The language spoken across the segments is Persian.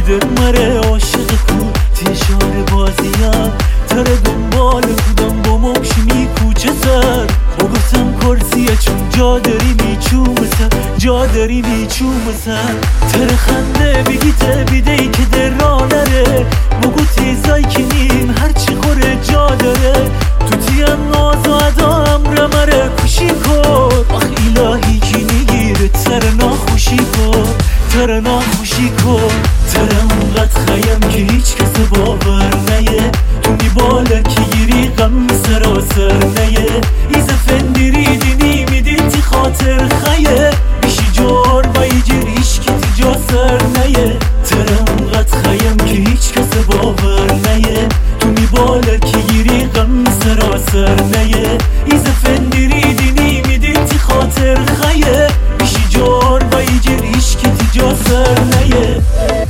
دل مره عاشق کو تیشار بازیان تره دنبال کودم با مبشی می کوچه سر بگفتم کرسیه چون جا داری میچومسن جا داری میچومسن تره خنده بگیته بیده ای که در را نره بگو تیزای کنیم هرچی خوره جا داره تو تیم ناز و ادا امر مره کشی کن آخ الهی کی میگیره تره ناخوشی کن تره ناخوشی کن تره اونقدر خیم که هیچ کس باور نیه تو میباله که گیری غم سراسر نیه ایزه فندیری دینی میدیتی خاطر خیه بیشی جار و ایجر هیچ که تی جا سر نیه تره اونقدر خیم که هیچ کس باور نیه تو میباله که گیری غم سراسر نیه ایزه فندیری دینی میدیتی خاطر خیه بیشی جار و ایجر هیچ که تی جا سر نیه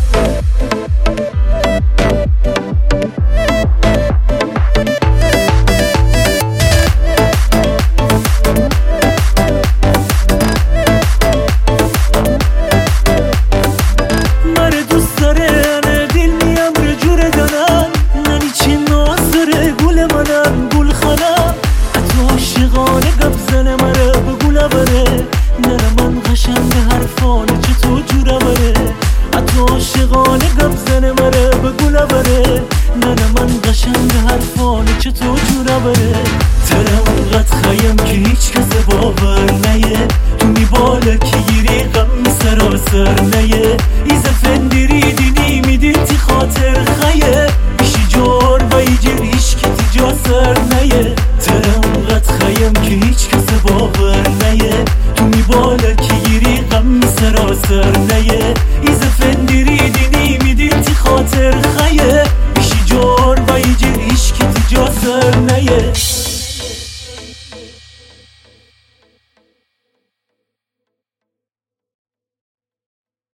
عاشقانه گپ زنه مره بگو نبره نه من قشنگ حرفانه چه تو جوره بره تره اونقدر خیم که هیچ کس باور نیه تو میباله که گیری غم سراسر نیه ایزه فندیری دینی میدیتی خاطر خیه بیشی جار و ایجر هیچ که تی جا سر نیه تره اونقدر خیم که هیچ کس باور نیه تو میباله که گیری غم سراسر نیه